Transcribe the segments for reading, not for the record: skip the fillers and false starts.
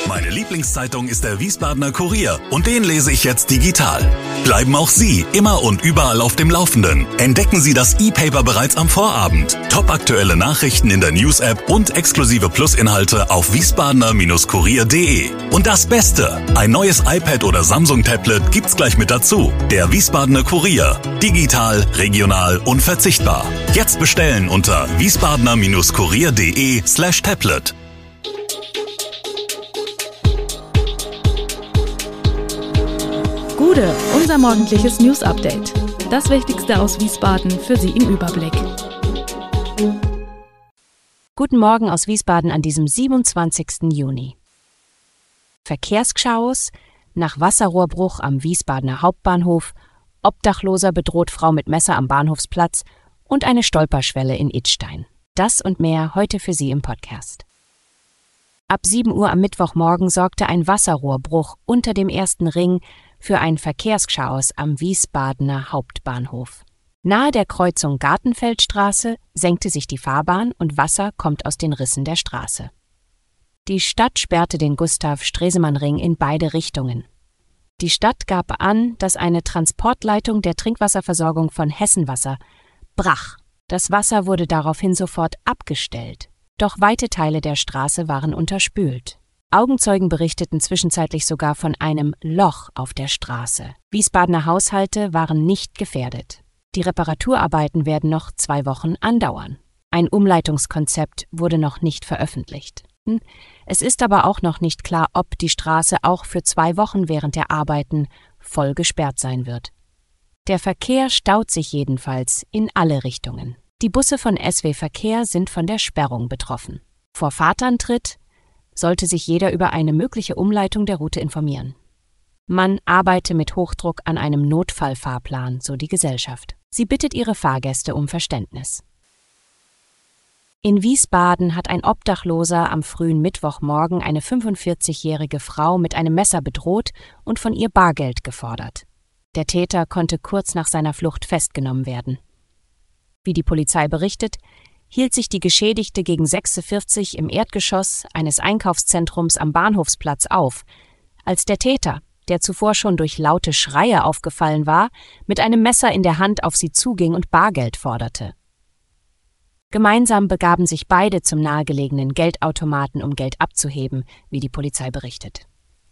Meine Lieblingszeitung ist der Wiesbadener Kurier und den lese ich jetzt digital. Bleiben auch Sie immer und überall auf dem Laufenden. Entdecken Sie das E-Paper bereits am Vorabend. Topaktuelle Nachrichten in der News-App und exklusive Plus-Inhalte auf wiesbadener-kurier.de. Und das Beste, ein neues iPad oder Samsung-Tablet gibt's gleich mit dazu. Der Wiesbadener Kurier. Digital, regional, unverzichtbar. Jetzt bestellen unter wiesbadener-kurier.de/tablet. Gude, unser morgendliches News-Update. Das Wichtigste aus Wiesbaden für Sie im Überblick. Guten Morgen aus Wiesbaden an diesem 27. Juni. Verkehrschaos, nach Wasserrohrbruch am Wiesbadener Hauptbahnhof, Obdachloser bedroht Frau mit Messer am Bahnhofsplatz und eine Stolperschwelle in Idstein. Das und mehr heute für Sie im Podcast. Ab 7 Uhr am Mittwochmorgen sorgte ein Wasserrohrbruch unter dem ersten Ring für ein Verkehrschaos am Wiesbadener Hauptbahnhof. Nahe der Kreuzung Gartenfeldstraße senkte sich die Fahrbahn und Wasser kommt aus den Rissen der Straße. Die Stadt sperrte den Gustav-Stresemann-Ring in beide Richtungen. Die Stadt gab an, dass eine Transportleitung der Trinkwasserversorgung von Hessenwasser brach. Das Wasser wurde daraufhin sofort abgestellt, doch weite Teile der Straße waren unterspült. Augenzeugen berichteten zwischenzeitlich sogar von einem Loch auf der Straße. Wiesbadener Haushalte waren nicht gefährdet. Die Reparaturarbeiten werden noch 2 Wochen andauern. Ein Umleitungskonzept wurde noch nicht veröffentlicht. Es ist aber auch noch nicht klar, ob die Straße auch für 2 Wochen während der Arbeiten voll gesperrt sein wird. Der Verkehr staut sich jedenfalls in alle Richtungen. Die Busse von SW Verkehr sind von der Sperrung betroffen. Vor Fahrtantritt sollte sich jeder über eine mögliche Umleitung der Route informieren. Man arbeite mit Hochdruck an einem Notfallfahrplan, so die Gesellschaft. Sie bittet ihre Fahrgäste um Verständnis. In Wiesbaden hat ein Obdachloser am frühen Mittwochmorgen eine 45-jährige Frau mit einem Messer bedroht und von ihr Bargeld gefordert. Der Täter konnte kurz nach seiner Flucht festgenommen werden. Wie die Polizei berichtet, hielt sich die Geschädigte gegen 6:40 im Erdgeschoss eines Einkaufszentrums am Bahnhofsplatz auf, als der Täter, der zuvor schon durch laute Schreie aufgefallen war, mit einem Messer in der Hand auf sie zuging und Bargeld forderte. Gemeinsam begaben sich beide zum nahegelegenen Geldautomaten, um Geld abzuheben, wie die Polizei berichtet.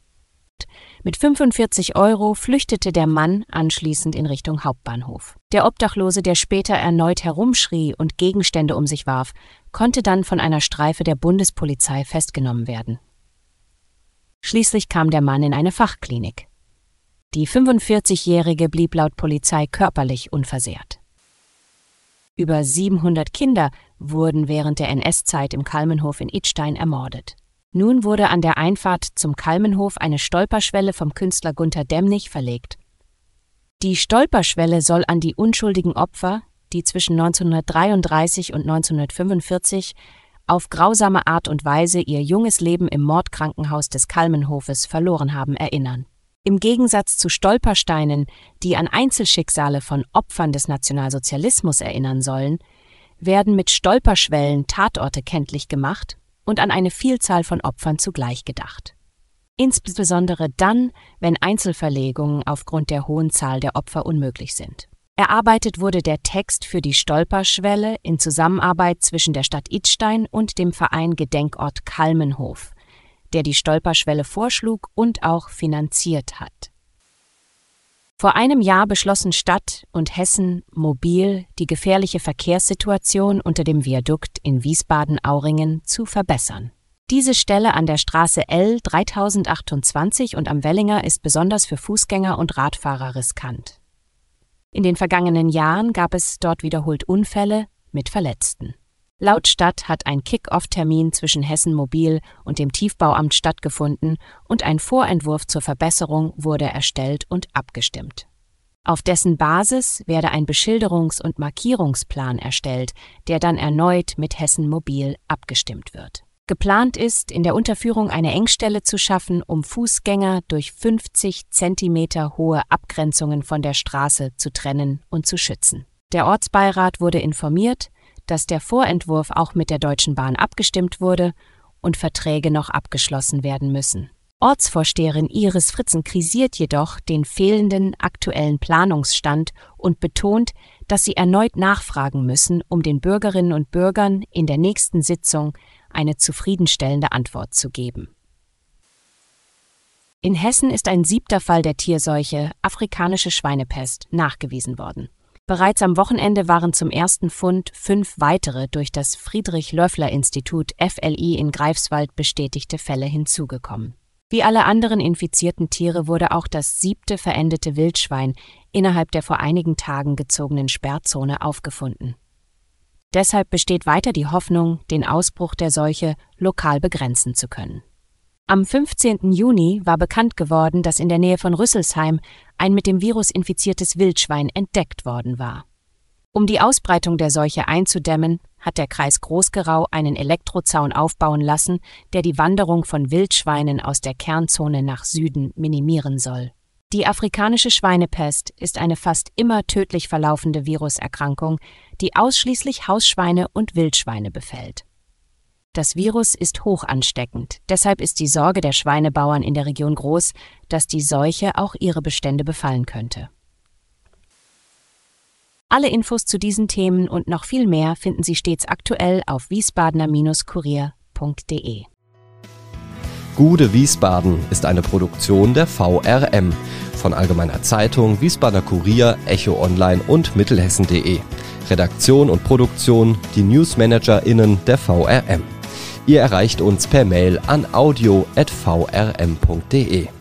Mit 45 € flüchtete der Mann anschließend in Richtung Hauptbahnhof. Der Obdachlose, der später erneut herumschrie und Gegenstände um sich warf, konnte dann von einer Streife der Bundespolizei festgenommen werden. Schließlich kam der Mann in eine Fachklinik. Die 45-Jährige blieb laut Polizei körperlich unversehrt. Über 700 Kinder wurden während der NS-Zeit im Kalmenhof in Idstein ermordet. Nun wurde an der Einfahrt zum Kalmenhof eine Stolperschwelle vom Künstler Gunter Demnig verlegt. Die Stolperschwelle soll an die unschuldigen Opfer, die zwischen 1933 und 1945 auf grausame Art und Weise ihr junges Leben im Mordkrankenhaus des Kalmenhofes verloren haben, erinnern. Im Gegensatz zu Stolpersteinen, die an Einzelschicksale von Opfern des Nationalsozialismus erinnern sollen, werden mit Stolperschwellen Tatorte kenntlich gemacht und an eine Vielzahl von Opfern zugleich gedacht. Insbesondere dann, wenn Einzelverlegungen aufgrund der hohen Zahl der Opfer unmöglich sind. Erarbeitet wurde der Text für die Stolperschwelle in Zusammenarbeit zwischen der Stadt Idstein und dem Verein Gedenkort Kalmenhof, der die Stolperschwelle vorschlug und auch finanziert hat. Vor einem Jahr beschlossen Stadt und Hessen Mobil, die gefährliche Verkehrssituation unter dem Viadukt in Wiesbaden-Auringen zu verbessern. Diese Stelle an der Straße L 3028 und am Wellinger ist besonders für Fußgänger und Radfahrer riskant. In den vergangenen Jahren gab es dort wiederholt Unfälle mit Verletzten. Laut Stadt hat ein Kick-Off-Termin zwischen Hessen Mobil und dem Tiefbauamt stattgefunden und ein Vorentwurf zur Verbesserung wurde erstellt und abgestimmt. Auf dessen Basis werde ein Beschilderungs- und Markierungsplan erstellt, der dann erneut mit Hessen Mobil abgestimmt wird. Geplant ist, in der Unterführung eine Engstelle zu schaffen, um Fußgänger durch 50 Zentimeter hohe Abgrenzungen von der Straße zu trennen und zu schützen. Der Ortsbeirat wurde informiert, dass der Vorentwurf auch mit der Deutschen Bahn abgestimmt wurde und Verträge noch abgeschlossen werden müssen. Ortsvorsteherin Iris Fritzen kritisiert jedoch den fehlenden aktuellen Planungsstand und betont, dass sie erneut nachfragen müssen, um den Bürgerinnen und Bürgern in der nächsten Sitzung eine zufriedenstellende Antwort zu geben. In Hessen ist ein 7. Fall der Tierseuche afrikanische Schweinepest nachgewiesen worden. Bereits am Wochenende waren zum ersten Fund 5 weitere durch das Friedrich-Löffler-Institut FLI in Greifswald bestätigte Fälle hinzugekommen. Wie alle anderen infizierten Tiere wurde auch das 7. verendete Wildschwein innerhalb der vor einigen Tagen gezogenen Sperrzone aufgefunden. Deshalb besteht weiter die Hoffnung, den Ausbruch der Seuche lokal begrenzen zu können. Am 15. Juni war bekannt geworden, dass in der Nähe von Rüsselsheim ein mit dem Virus infiziertes Wildschwein entdeckt worden war. Um die Ausbreitung der Seuche einzudämmen, hat der Kreis Groß-Gerau einen Elektrozaun aufbauen lassen, der die Wanderung von Wildschweinen aus der Kernzone nach Süden minimieren soll. Die afrikanische Schweinepest ist eine fast immer tödlich verlaufende Viruserkrankung, die ausschließlich Hausschweine und Wildschweine befällt. Das Virus ist hoch ansteckend, deshalb ist die Sorge der Schweinebauern in der Region groß, dass die Seuche auch ihre Bestände befallen könnte. Alle Infos zu diesen Themen und noch viel mehr finden Sie stets aktuell auf wiesbadener-kurier.de. Gude Wiesbaden ist eine Produktion der VRM von Allgemeiner Zeitung, Wiesbadener Kurier, Echo Online und Mittelhessen.de. Redaktion und Produktion die NewsmanagerInnen der VRM. Ihr erreicht uns per Mail an audio@vrm.de.